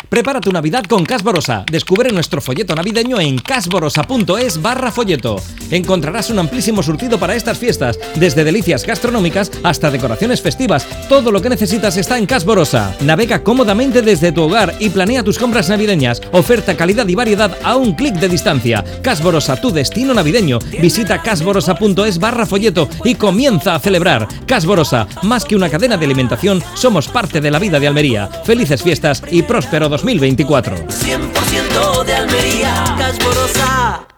Prepara tu Navidad con Casborosa. Descubre nuestro folleto navideño en casborosa.es/folleto. Encontrarás un amplísimo surtido para estas fiestas, desde delicias gastronómicas hasta decoraciones festivas. Todo lo que necesitas está en Casborosa. Navega cómodamente desde tu hogar y planea tus compras navideñas. Oferta, calidad y variedad a un clic de distancia. Casborosa, tu destino navideño. Visita casborosa.es/folleto y comienza a celebrar. Casborosa, más que una cadena de alimentación, somos parte de la vida de Almería. Felices fiestas y próspero 2024. 100% de Almería, Casborosa.